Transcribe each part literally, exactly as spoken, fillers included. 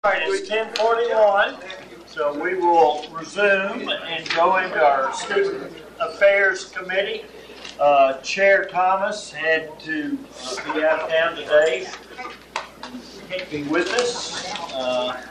All right, it's ten forty-one, so we will resume and go into our Student Affairs Committee. Uh, Chair Thomas had to uh, be out of town today and can't be with us, uh,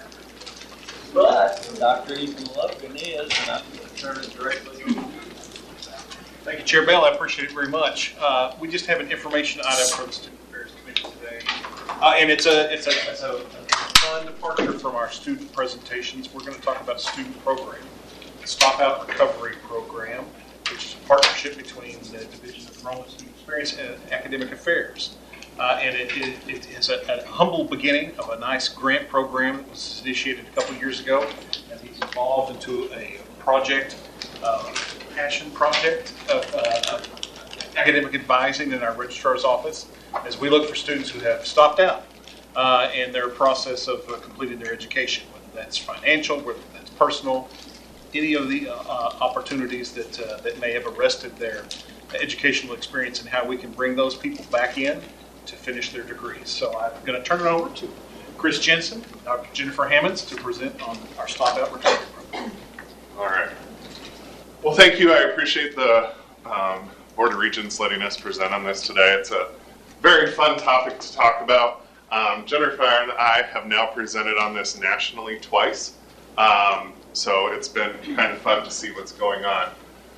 but Doctor Ethan Logan is, and I'm going to turn it directly to you. Thank you, Chair Bell. I appreciate it very much. Uh, we just have an information item for the Student Affairs Committee today, uh, and it's a it's a, it's a fun departure from our student presentations. We're going to talk about a student program, the Stop Out Recovery Program, which is a partnership between the Division of Enrollment Student Experience and Academic Affairs. Uh, and it, it, it is a, a humble beginning of a nice grant program that was initiated a couple of years ago, and he's evolved into a project, uh, passion project of, uh, of academic advising in our registrar's office as we look for students who have stopped out uh, in their process of uh, completing their education, whether that's financial, whether that's personal, any of the uh, uh, opportunities that uh, that may have arrested their educational experience, and how we can bring those people back in to finish their degrees. So I'm going to turn it over to Chris Jensen, Doctor Jennifer Hammonds, to present on our Stop Out Recovery Program. All right. Well, thank you. I appreciate the um, Board of Regents letting us present on this today. It's a very fun topic to talk about. Um, Jennifer and I have now presented on this nationally twice. Um, So it's been kind of fun to see what's going on.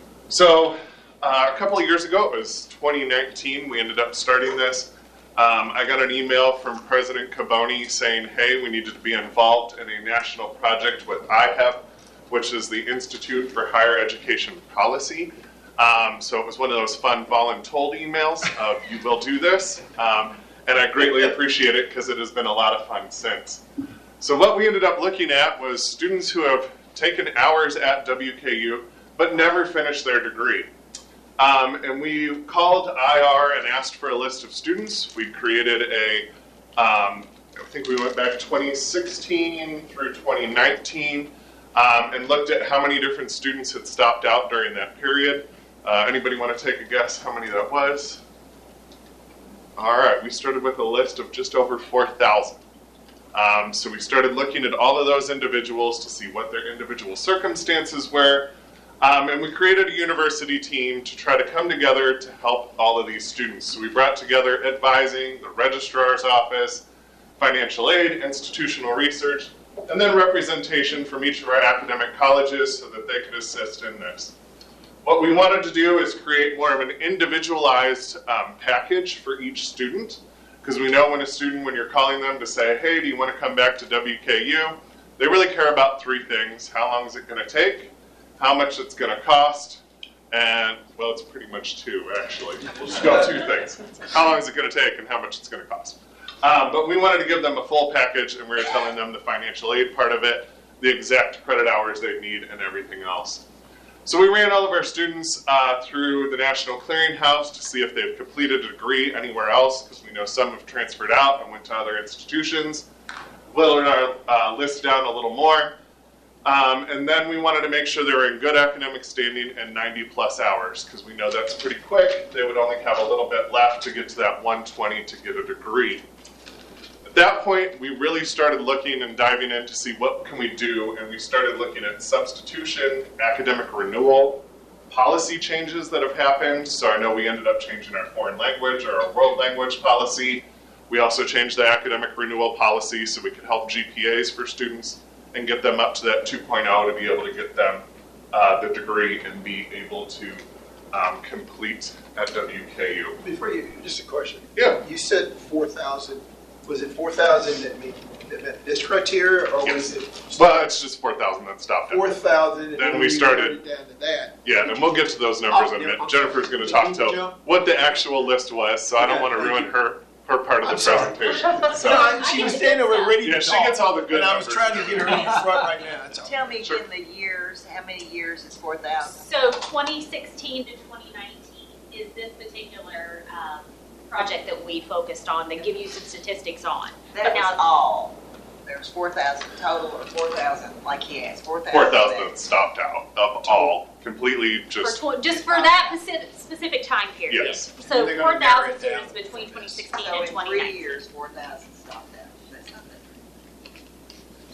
So uh, a couple of years ago, it was twenty nineteen, we ended up starting this. Um, I got an email from President Caboni saying, hey, we needed to be involved in a national project with I H E P, which is the Institute for Higher Education Policy. Um, so it was one of those fun voluntold emails of, you will do this. Um, and I greatly appreciate it because it has been a lot of fun since. So what we ended up looking at was students who have taken hours at W K U but never finished their degree. Um, and we called I R and asked for a list of students. We created a, um, I think we went back twenty sixteen through twenty nineteen um, and looked at how many different students had stopped out during that period. Uh, anybody want to take a guess how many that was? All right, we started with a list of just over four thousand. Um, so we started looking at all of those individuals to see what their individual circumstances were, um, and we created a university team to try to come together to help all of these students. So we brought together advising, the registrar's office, financial aid, institutional research, and then representation from each of our academic colleges so that they could assist in this. What we wanted to do is create more of an individualized um, package for each student. Because we know when a student, when you're calling them to say, hey, do you want to come back to W K U? They really care about three things. How long is it going to take? How much it's going to cost? And, well, it's pretty much two, actually. We'll just go two things. How long is it going to take and how much it's going to cost? Um, but we wanted to give them a full package, and we were telling them the financial aid part of it, the exact credit hours they need, and everything else. So we ran all of our students uh, through the National Clearinghouse to see if they've completed a degree anywhere else, because we know some have transferred out and went to other institutions. Whittled our uh, list down a little more. Um, and then we wanted to make sure they were in good academic standing and ninety plus hours, because we know that's pretty quick. They would only have a little bit left to get to that one twenty to get a degree. At that point, we really started looking and diving in to see what can we do, and we started looking at substitution, academic renewal, policy changes that have happened. So I know we ended up changing our foreign language or our world language policy. We also changed the academic renewal policy so we could help G P As for students and get them up to that two point oh to be able to get them uh, the degree and be able to um, complete at W K U. Before you, just a question. Yeah. You said four thousand. Was it four thousand that meet that met this criteria, or Yes. was it Well, it's just four thousand that stopped. four thousand? Then we started down to that. Yeah, and we'll get to those numbers Oh, in a minute. yeah. Jennifer's going to talk to Jump. what the actual list was, so I don't Okay, want to thank ruin you. her her part of I'm the sorry. presentation. So, No, I- she was standing over ready yeah, to she talk, gets all the good and I was numbers. trying to get her in front right now. That's all. Tell me Sure. again the years, how many years is four thousand? So twenty sixteen to twenty nineteen is this particular um, project that we focused on that give you some statistics on. That But was now, all. There's four thousand total, or four thousand, like he asked, four thousand. four thousand stopped out of all, completely for just. tw- just for that specific, specific time period. Yes. So They're four gonna narrow thousand it down. students between twenty sixteen So and in twenty three nineteen. years, four thousand stopped out. That's not that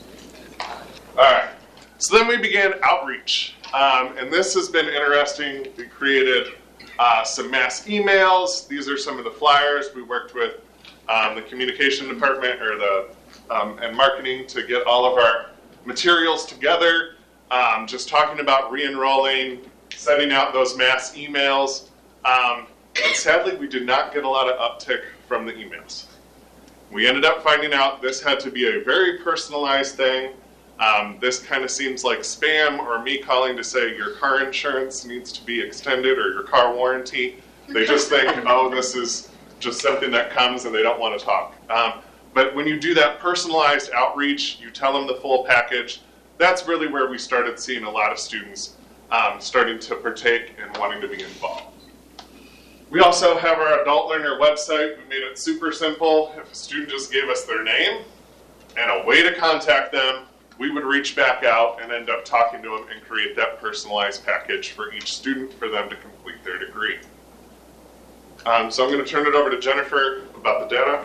So then we began outreach, um, and this has been interesting. We created uh, some mass emails. These are some of the flyers. We worked with um, the communication department or the um, and marketing to get all of our materials together, um, just talking about re-enrolling, sending out those mass emails. Um, and sadly, we did not get a lot of uptick from the emails. We ended up finding out this had to be a very personalized thing. Um, this kind of seems like spam or me calling to say your car insurance needs to be extended or your car warranty. They just think, oh, this is just something that comes and they don't want to talk. Um, but when you do that personalized outreach, you tell them the full package, that's really where we started seeing a lot of students um, starting to partake and wanting to be involved. We also have our Adult Learner website. We made it super simple. If a student just gave us their name and a way to contact them, we would reach back out and end up talking to them and create that personalized package for each student for them to complete their degree. Um, so I'm going to turn it over to Jennifer about the data.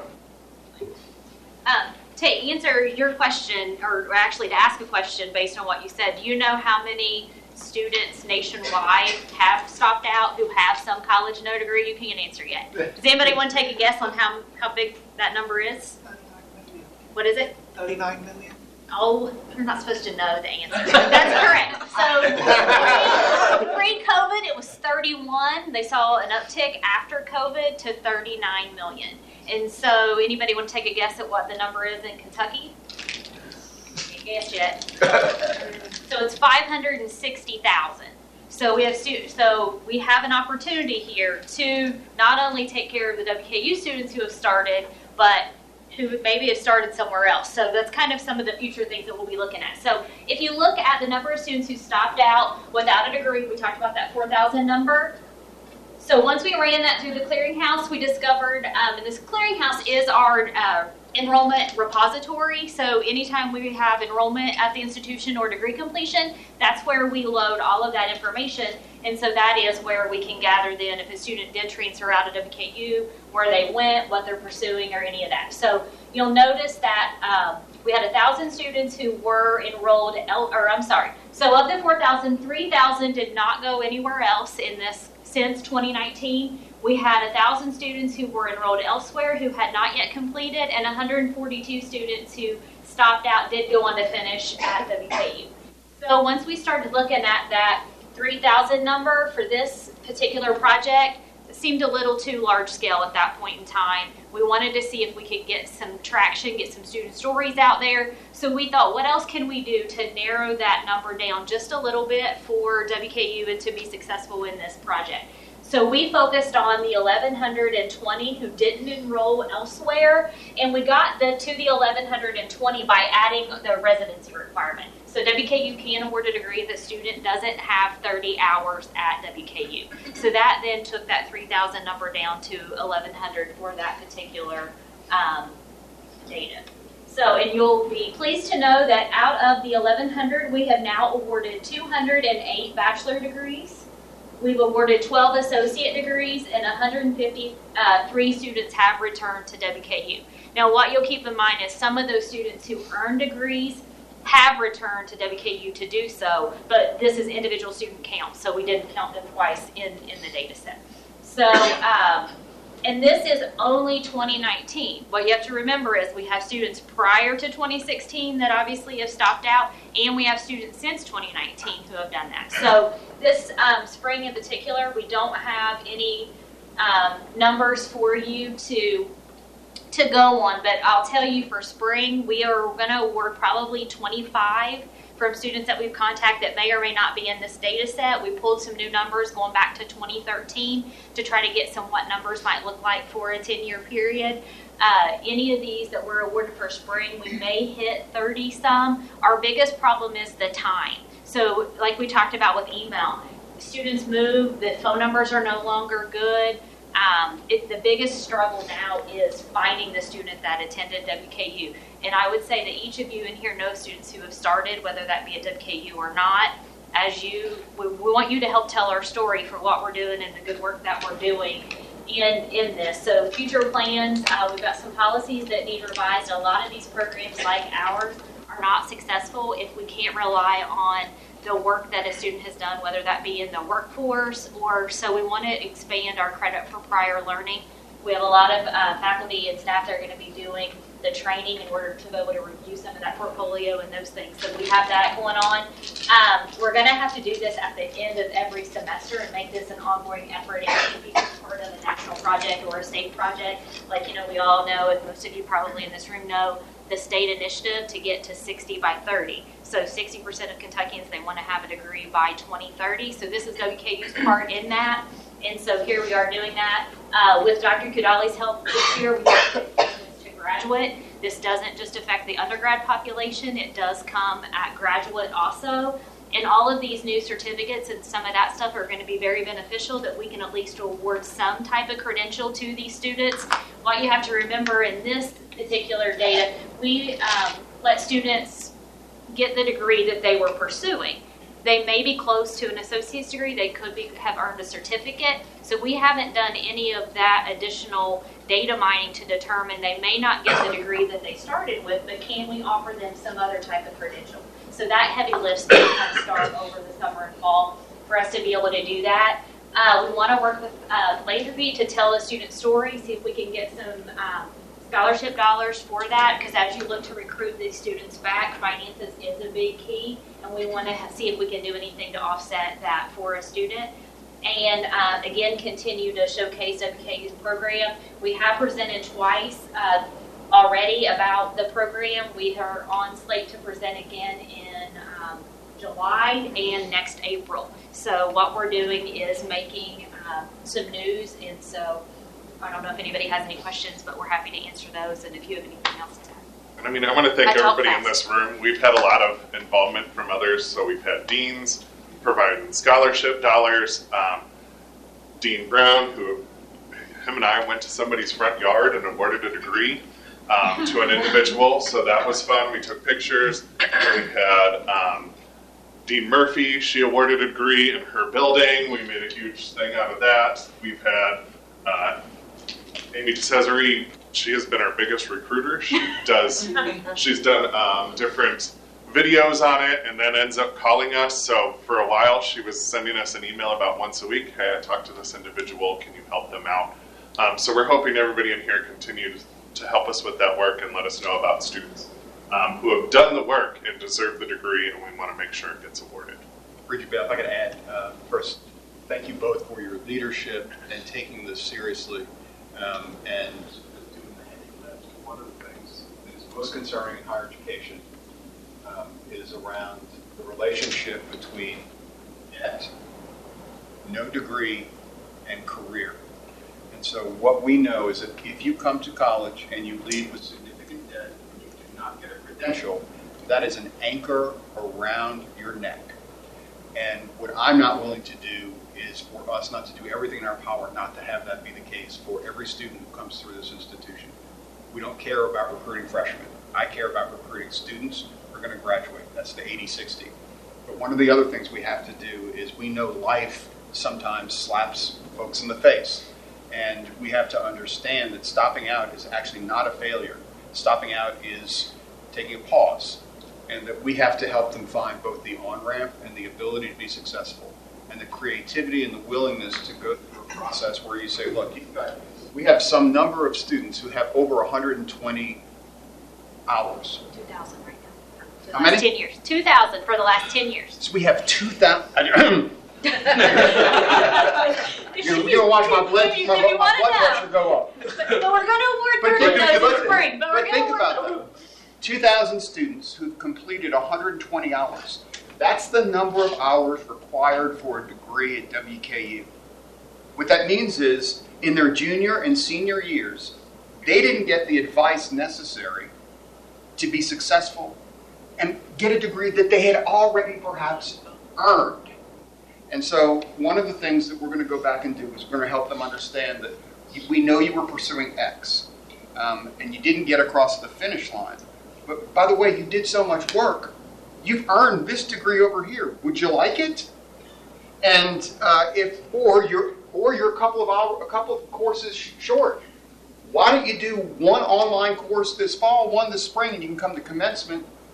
Um, to answer your question, or actually to ask a question based on what you said, do you know how many students nationwide have stopped out who have some college no degree? You can't answer yet. Does anybody want to take a guess on how, how big that number is? What is it? thirty-nine million. Oh, you're not supposed to know the answer. That's correct. So pre-COVID, it was thirty-one. They saw an uptick after COVID to thirty-nine million. And so anybody want to take a guess at what the number is in Kentucky? Can't guess yet. So it's five hundred sixty thousand. So we have students. So we have an opportunity here to not only take care of the W K U students who have started, but who maybe have started somewhere else. So that's kind of some of the future things that we'll be looking at. So if you look at the number of students who stopped out without a degree, we talked about that four thousand number. So once we ran that through the clearinghouse, we discovered, um, and this clearinghouse is our uh, enrollment repository. So anytime we have enrollment at the institution or degree completion, that's where we load all of that information. And so that is where we can gather then if a student did transfer out of W K U, where they went, what they're pursuing, or any of that. So you'll notice that um, we had one thousand students who were enrolled, or I'm sorry, so of the four thousand, three thousand did not go anywhere else in this since twenty nineteen. We had one thousand students who were enrolled elsewhere who had not yet completed, and one hundred forty-two students who stopped out did go on to finish at W K U. So once we started looking at that three thousand number for this particular project, it seemed a little too large scale at that point in time. We wanted to see if we could get some traction, get some student stories out there. So we thought, what else can we do to narrow that number down just a little bit for W K U and to be successful in this project? So we focused on the eleven twenty who didn't enroll elsewhere, and we got the to the eleven twenty by adding the residency requirement. So W K U can award a degree if a student doesn't have thirty hours at W K U. So that then took that three thousand number down to eleven hundred for that particular um, data. So, and you'll be pleased to know that out of the eleven hundred, we have now awarded two hundred eight bachelor degrees. We've awarded twelve associate degrees, and one hundred fifty-three students have returned to W K U. Now, what you'll keep in mind is some of those students who earn degrees have returned to W K U to do so, but this is individual student count, so we didn't count them twice in, in the data set. So, um, and this is only twenty nineteen. What you have to remember is we have students prior to twenty sixteen that obviously have stopped out, and we have students since twenty nineteen who have done that. So this um, spring in particular, we don't have any um, numbers for you to to go on, but I'll tell you for spring, we are going to award probably twenty-five from students that we've contacted that may or may not be in this data set. We pulled some new numbers going back to twenty thirteen to try to get some what numbers might look like for a ten-year period. Uh, any of these that we're awarded for spring, we may hit thirty some. Our biggest problem is the time. So like we talked about with email, students move, the phone numbers are no longer good. Um, it, the biggest struggle now is finding the student that attended W K U. And I would say that each of you in here know students who have started, whether that be at W K U or not. As you, we, we want you to help tell our story for what we're doing and the good work that we're doing in, in this. So future plans, uh, we've got some policies that need revised. A lot of these programs like ours are not successful if we can't rely on the work that a student has done, whether that be in the workforce or so. We want to expand our credit for prior learning. We have a lot of uh, faculty and staff that are going to be doing the training in order to be able to review some of that portfolio and those things. So we have that going on. Um, we're going to have to do this at the end of every semester and make this an ongoing effort. It can be part of a national project or a state project. Like, you know, we all know, and most of you probably in this room know, the state initiative to get to sixty by thirty. So sixty percent of Kentuckians, they want to have a degree by twenty thirty. So this is W K U's part in that. And so here we are doing that. Uh, with Doctor Kudali's help this year, we to graduate. This doesn't just affect the undergrad population. It does come at graduate also. And all of these new certificates and some of that stuff are going to be very beneficial, that we can at least award some type of credential to these students. What you have to remember in this particular data, we um, let students get the degree that they were pursuing. They may be close to an associate's degree. They could be, have earned a certificate. So we haven't done any of that additional data mining to determine they may not get the degree that they started with, but can we offer them some other type of credential? So that heavy lift's going to kind of start over the summer and fall for us to be able to do that. Uh, we want to work with uh, Philanthropy to tell a student story, see if we can get some um, scholarship dollars for that, because as you look to recruit these students back, finances is a big key, and we want to see if we can do anything to offset that for a student. And uh, again, continue to showcase W K U's program. We have presented twice uh, already about the program. We are on slate to present again in um, July and next April. So what we're doing is making uh, some news, and so I don't know if anybody has any questions, but we're happy to answer those, and if you have anything else to add. And I mean, I want to thank I talk everybody in fast. this room. We've had a lot of involvement from others. So we've had deans providing scholarship dollars. Um, Dean Brown, who him and I went to somebody's front yard and awarded a degree um, to an individual. So that was fun. We took pictures. We had um, Dean Murphy. She awarded a degree in her building. We made a huge thing out of that. We've had uh, Amy DeCesare. She has been our biggest recruiter. She does. She's done um, different videos on it, and then ends up calling us. So for a while, she was sending us an email about once a week. Hey, I talked to this individual. Can you help them out? Um, so we're hoping everybody in here continues to help us with that work and let us know about students um, who have done the work and deserve the degree, and we want to make sure it gets awarded. Bridget Bell, if I could add, uh, first, thank you both for your leadership and taking this seriously um, and doing the heavy lift. One of the things that is most concerning in higher education um, is around the relationship between debt, no degree, and career. And so what we know is that if you come to college and you leave with significant debt and you do not get a credential, that is an anchor around your neck. And what I'm not willing to do is for us not to do everything in our power not to have that be the case for every student who comes through this institution. We don't care about recruiting freshmen. I care about recruiting students who are going to graduate. That's the eighty sixty. But one of the other things we have to do is we know life sometimes slaps folks in the face. And we have to understand that stopping out is actually not a failure. Stopping out is taking a pause. And that we have to help them find both the on-ramp and the ability to be successful. And the creativity and the willingness to go through a process where you say, look, you've got, we have some number of students who have over one hundred twenty hours. two thousand right now. For the How last many? ten years. two thousand for the last ten years. So we have two thousand. You're going to watch my blood, If my, you my wanna blood know. pressure go up. But, but we're going to award But thirty think- those in but- the spring. But, but we're going think to about award that. two thousand students who've completed one hundred twenty hours. That's the number of hours required for a degree at W K U. What that means is, in their junior and senior years, they didn't get the advice necessary to be successful and get a degree that they had already perhaps earned. And so one of the things that we're going to go back and do is we're going to help them understand that we know you were pursuing X, um, and you didn't get across the finish line. But by the way, you did so much work. You've earned this degree over here. Would you like it? And uh, if, or you're, or you're a couple of hour, a couple of courses short. Why don't you do one online course this fall, one this spring, and you can come to commencement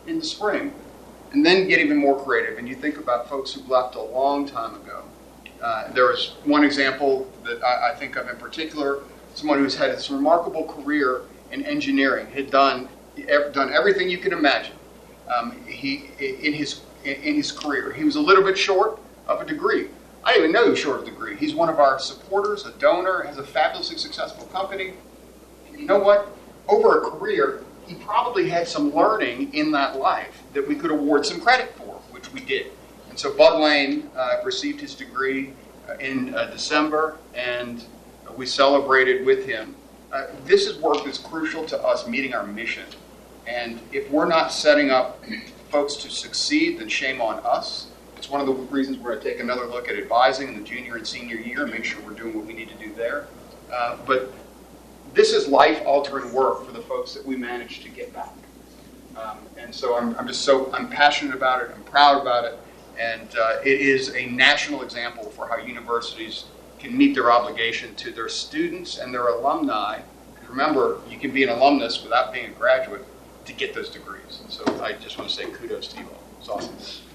in the spring, and then get even more creative. And you think about folks who left a long time ago. Uh, there was one example that I, I think of in particular, someone who's had this remarkable career in engineering, had done done everything you can imagine. Um, he in his in his career, he was a little bit short of a degree. I didn't even know he was short of a degree. He's one of our supporters, a donor, has a fabulously successful company. You know what? Over a career, he probably had some learning in that life that we could award some credit for, which we did. And so Bud Lane uh, received his degree uh, in uh, December, and we celebrated with him. Uh, this is work that's crucial to us meeting our mission. And if we're not setting up folks to succeed, then shame on us. It's one of the reasons we're going to take another look at advising in the junior and senior year and make sure we're doing what we need to do there. Uh, but this is life-altering work for the folks that we managed to get back. Um, and so I'm, I'm just so, I'm passionate about it, I'm proud about it, and uh, it is a national example for how universities can meet their obligation to their students and their alumni. Remember, you can be an alumnus without being a graduate to get those degrees. And so I just want to say kudos to you all. It's awesome.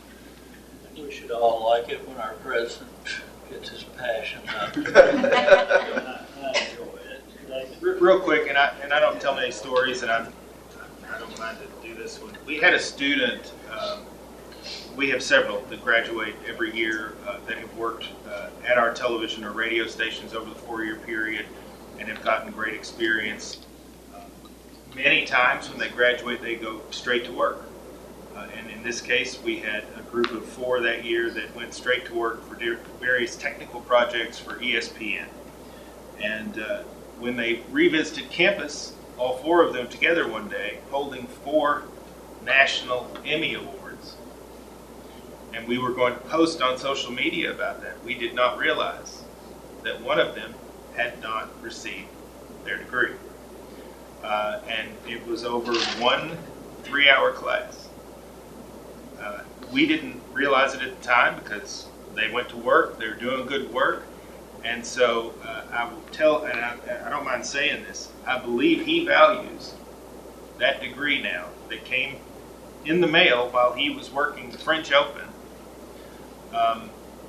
We should all like it when our president gets his passion out. I, I enjoy it. Real quick, and I and I don't tell many stories, and I'm, I don't mind to do this one. We had a student. Um, we have several that graduate every year uh, that have worked uh, at our television or radio stations over the four-year period and have gotten great experience. Uh, many times when they graduate, they go straight to work. Uh, and in this case, we had a group of four that year that went straight to work for various technical projects for E S P N. And uh, when they revisited campus, all four of them together one day, holding four national Emmy Awards. And we were going to post on social media about that. We did not realize that one of them had not received their degree. Uh, and it was over one three-hour class. Uh, we didn't realize it at the time because they went to work, they were doing good work, and so uh, I will tell, and I, I don't mind saying this, I believe he values that degree now that came in the mail while he was working the French Open um,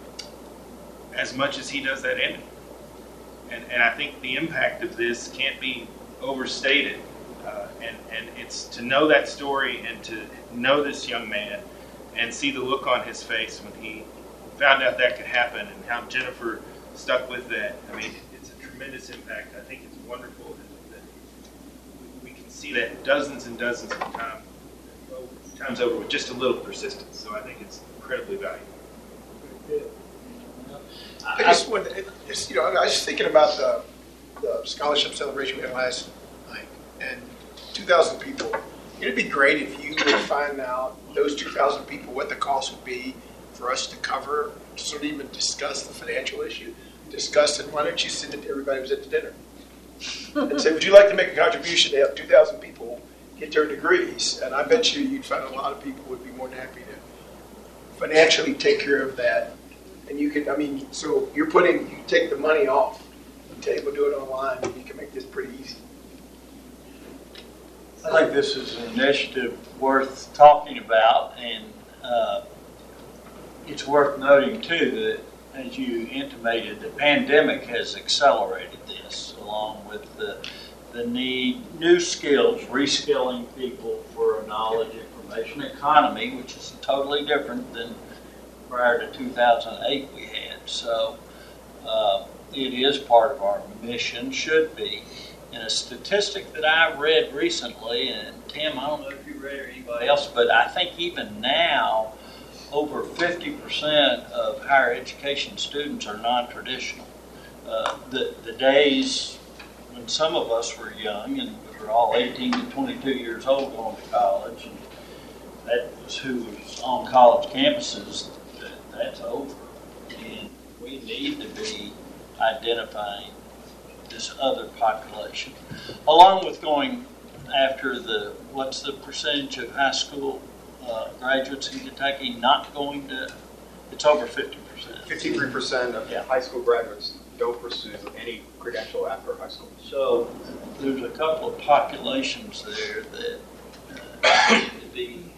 as much as he does that Emmy. And, and I think the impact of this can't be overstated, uh, and, and it's to know that story and to know this young man and see the look on his face when he found out that could happen and how Jennifer stuck with that. I mean, it's a tremendous impact. I think it's wonderful that, that we can see that dozens and dozens of time, times over with just a little persistence. So I think it's incredibly valuable. I just wanted, just, you know, I was just thinking about the, the scholarship celebration we had last night, and two thousand people. It'd be great if you would find out those two thousand people what the cost would be for us to cover, to sort of even discuss the financial issue. Discuss it. Why don't you send it to everybody who was at the dinner and say, would you like to make a contribution to help two thousand people get their degrees? And I bet you you'd find a lot of people would be more than happy to financially take care of that. And you can, I mean, so you're putting, you take the money off. You tell people to do it online, and you can make this pretty easy. I think this is an initiative worth talking about, and uh, it's worth noting, too, that as you intimated, the pandemic has accelerated this, along with the, the need, new skills, reskilling people for a knowledge information economy, which is totally different than prior to two thousand eight we had. So uh, it is part of our mission, should be. And a statistic that I read recently, and Tim, I don't know if you read it or anybody else, but I think even now, over fifty percent of higher education students are non-traditional. Uh, the, the days when some of us were young and we were all eighteen to twenty-two years old going to college, and that was who was on college campuses, that, that's over. And we need to be identifying this other population, along with going after the, what's the percentage of high school uh, graduates in Kentucky not going to, it's over fifty percent. fifty-three percent of Yeah. high school graduates don't pursue any credential after high school. So there's a couple of populations there that uh, need to be in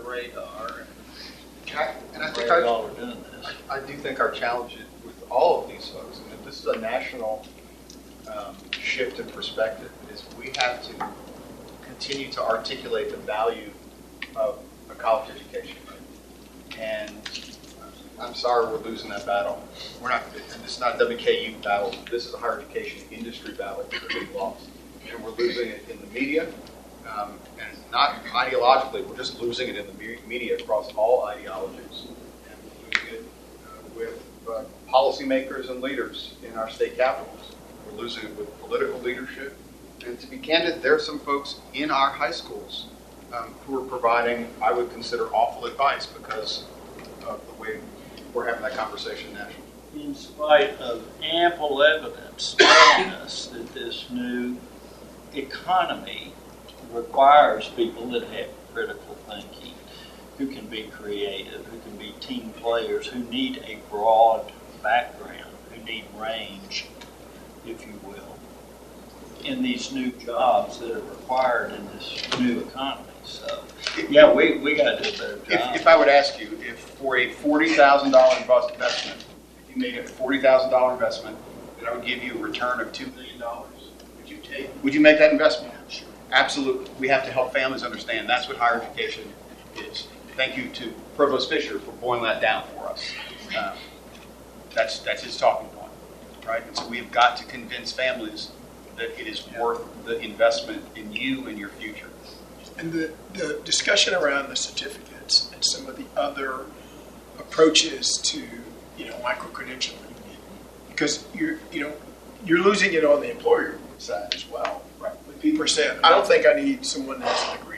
radar. And I and think where our, y'all are doing this. I do think our challenge with all of these folks, and if this is a national um, shift in perspective, is we have to continue to articulate the value of a college education. And I'm sorry we're losing that battle. We're not. This is not a W K U battle. This is a higher education industry battle that we've lost, and we're losing it in the media, um, and not ideologically. We're just losing it in the me- media across all ideologies, and we're losing it uh, with uh, policymakers and leaders in our state capitals. We're losing it with political leadership, and to be candid, there are some folks in our high schools um, who are providing, I would consider, awful advice because of the way we're having that conversation nationally. In spite of ample evidence telling us that this new economy requires people that have critical thinking, who can be creative, who can be team players, who need a broad background, who need range, if you will, in these new jobs that are required in this new economy. So, yeah, we, we got to do a better job. If, if I would ask you, if for a forty thousand dollars investment, if you made a forty thousand dollars investment, that I would give you a return of two million dollars, would you take? Would you make that investment? Sure. Absolutely. We have to help families understand that's what higher education is. Thank you to Provost Fisher for boiling that down for us. Um, that's that's his talking point, right? And so we've got to convince families that it is worth the investment in you and your future. And the, the discussion around the certificates and some of the other approaches to, you know, micro-credentialing, because you're, you know, you're losing it on the employer side as well. Right. When people are saying, I don't think I need someone that has a degree.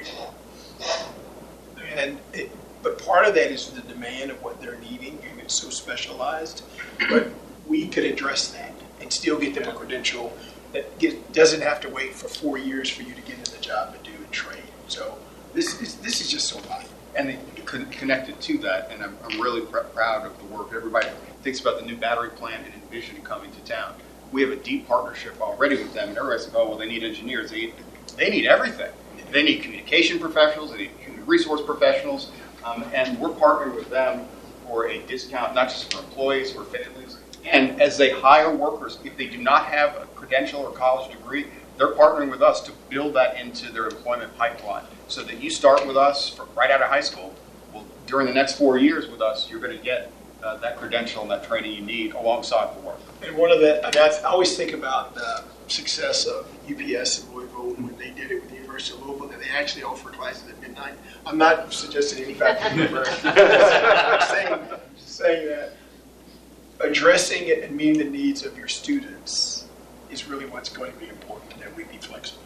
And it, but part of that is the demand of what they're needing, and it's so specialized. But we could address that and still get them a credential that get, doesn't have to wait for four years for you to get in the job and do and trade. So this is this is just so valuable. And they, con- connected to that, and I'm, I'm really pr- proud of the work. Everybody thinks about the new battery plant and Envision coming to town. We have a deep partnership already with them, and everybody's like, oh, well, they need engineers. They, they need everything. They need communication professionals. They need human resource professionals. Um, and we're partnering with them for a discount, not just for employees, for families. And as they hire workers, if they do not have a credential or college degree, they're partnering with us to build that into their employment pipeline so that you start with us from right out of high school. Well, during the next four years with us, you're going to get uh, that credential and that training you need alongside the work. And one of the, I mean, I always think about the success of U P S in Louisville when they did it with the University of Louisville, that they actually offer classes at midnight. I'm not suggesting any factor. I'm saying, I'm just saying that addressing it and meeting the needs of your students is really what's going to be important, and that we be flexible.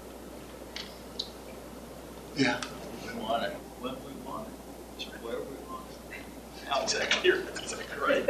Yeah. We want it when we want it, where we want it. That's exactly right.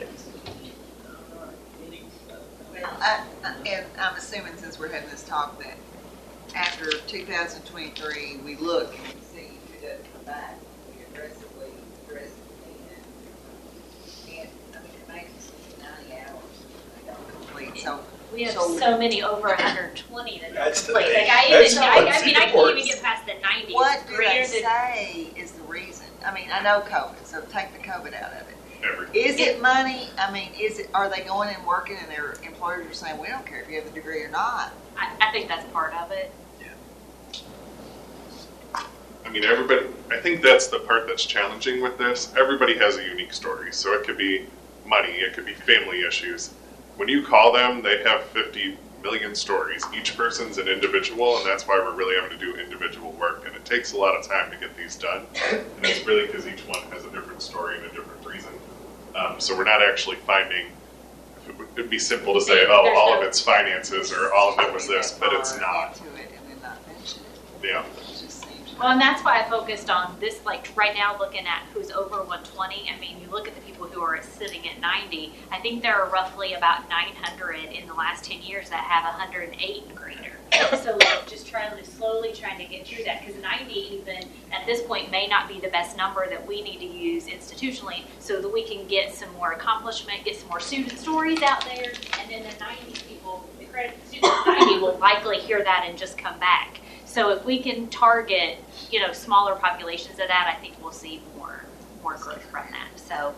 Well, I, I, and I'm assuming since we're having this talk that after two thousand twenty-three, we look and we see who doesn't come back, we aggressively address it. And, I mean, it makes ninety hours they don't complete, so. We have So- so many over one hundred twenty that don't That's the complete. thing. Like I That's even, I, what's I mean, I even can't even worse. get past the ninety. What do they Greater than- say is the reason? I mean, I know COVID, so take the COVID out of it. Everything. Is it money? I mean, is it, are they going and working and their employers are saying, we don't care if you have a degree or not? I, I think that's part of it. I mean, everybody, I think that's the part that's challenging with this. Everybody has a unique story. So it could be money, it could be family issues. When you call them, they have fifty million stories. Each person's an individual, and that's why we're really having to do individual work. And it takes a lot of time to get these done. And it's really because each one has a different story and a different reason. Um, so we're not actually finding, it would it'd be simple to say, oh, all of it's finances or all of it was this, but it's not. Into it and then not mention it. Yeah. It just seems. Well, and that's why I focused on this, like right now looking at who's over one twenty. I mean, you look at the people who are sitting at ninety. I think there are roughly about nine hundred in the last ten years that have one hundred eight and greater. So like just trying to slowly trying to get through that, because ninety even at this point may not be the best number that we need to use institutionally so that we can get some more accomplishment, get some more student stories out there, and then the ninety people, the credit students ninety will likely hear that and just come back. So if we can target, you know, smaller populations of that, I think we'll see more more growth from that. So,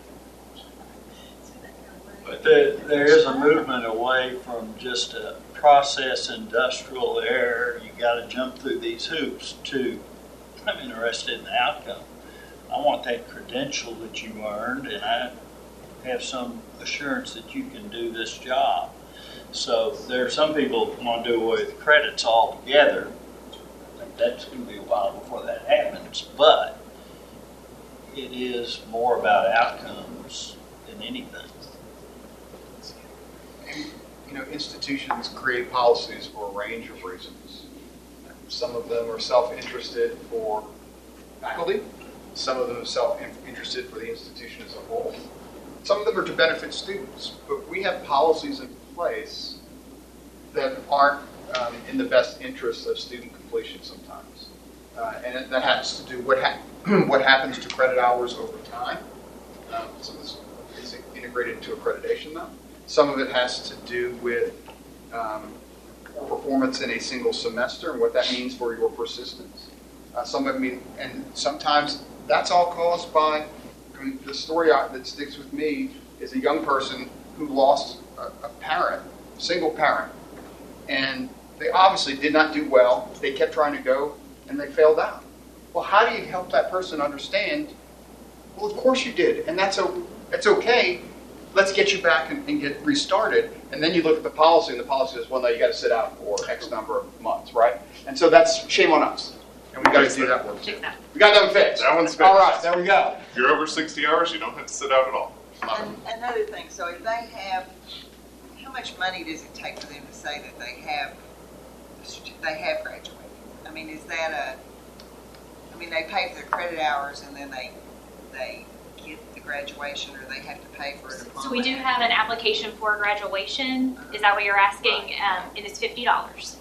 But there, there is a movement away from just a process industrial error. You got to jump through these hoops too. I'm interested in the outcome. I want that credential that you earned, and I have some assurance that you can do this job. So there are some people who want to do away with credits altogether. I think that's going to be a while before that happens, but it is more about outcomes than anything. And, you know, institutions create policies for a range of reasons. Some of them are self-interested for faculty. Some of them are self-interested for the institution as a whole. Some of them are to benefit students. But we have policies in place that aren't um, in the best interest of student completion sometimes. Uh, and that has to do what ha- what happens to credit hours over time. Um, some of this is integrated into accreditation, though. Some of it has to do with um, performance in a single semester and what that means for your persistence. Uh, some of it mean, and sometimes that's all caused by, I mean, the story that sticks with me is a young person who lost a, a parent, a single parent, and they obviously did not do well. They kept trying to go, and they failed out. Well, how do you help that person understand? Well, of course you did, and that's o- that's okay. Let's get you back and, and get restarted. And then you look at the policy, and the policy says, well, no, you got to sit out for X number of months, right? And so that's shame on us, and we got to do that work too. We got them fixed. That one's fixed. All right, there we go. If you're over sixty hours, you don't have to sit out at all. And another thing, so if they have, how much money does it take for them to say that they have, they have graduated? I mean, is that a, I mean, they pay for their credit hours and then they, they get the graduation, or they have to pay for a diploma? so we do have an application for graduation. Is that what you're asking? Um, it is fifty dollars.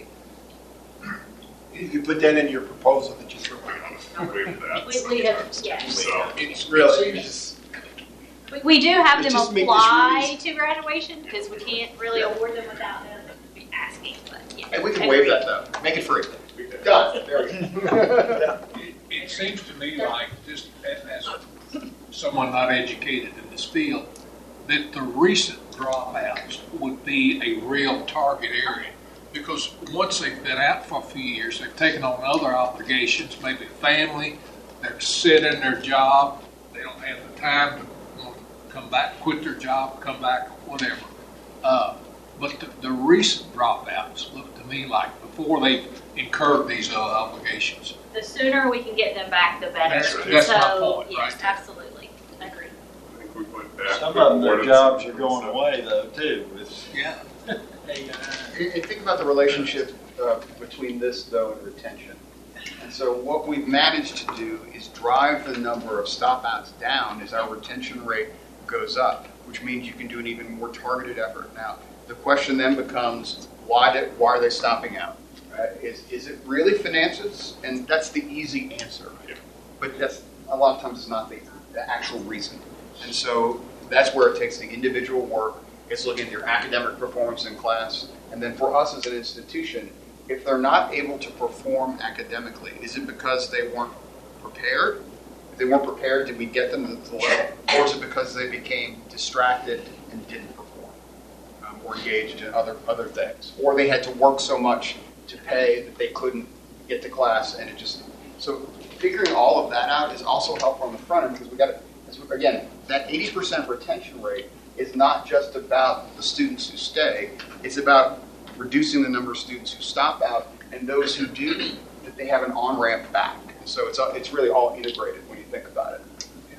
You put that in your proposal that you threw out. Wait for that. We, we have, yes. So, It's really, it's just, We, we do have It them just make this apply really- to graduation because we can't really award them without them asking. But yeah, And we can agree. waive that, though. Make it free. Done. There we go. It, it seems to me like, just as, as someone not educated in this field, that the recent dropouts would be a real target area. Because once they've been out for a few years, they've taken on other obligations, maybe family, they're set in their job, they don't have the time to want to come back, quit their job, come back, whatever. Uh, but the, the recent dropouts look to me like before they've incurred these other obligations. The sooner we can get them back, the better. That's- that's so, my point, yes, right? absolutely. Agree. I think we went back. Some of them, their Awarded jobs are some- going away though too. It's, Yeah. And and think about the relationship uh, between this, though, and retention. And so what we've managed to do is drive the number of stop-outs down as our retention rate goes up, which means you can do an even more targeted effort. Now, the question then becomes, why, did, why are they stopping out? Right? Is, is it really finances? And that's the easy answer. But that's a lot of times it's not the, the actual reason. And so that's where it takes the individual work. It's looking at your academic performance in class. And then for us as an institution, if they're not able to perform academically, is it because they weren't prepared? If they weren't prepared, did we get them to the level? Or is it because they became distracted and didn't perform? Um, or engaged in other, other things? Or they had to work so much to pay that they couldn't get to class and it just... So figuring all of that out is also helpful on the front end because we got to, again, that eighty percent retention rate is not just about the students who stay. It's about reducing the number of students who stop out and those who do, that they have an on-ramp back. And so it's it's really all integrated when you think about it.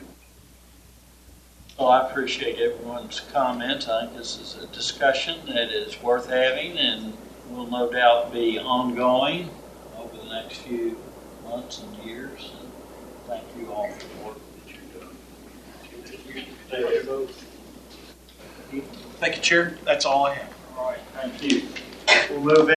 well, I appreciate everyone's comments. I think this is a discussion that is worth having and will no doubt be ongoing over the next few months and years. And thank you all for the work that you're doing. Thank you both. Thank you, Chair. That's all I have. All right, thank you. We'll move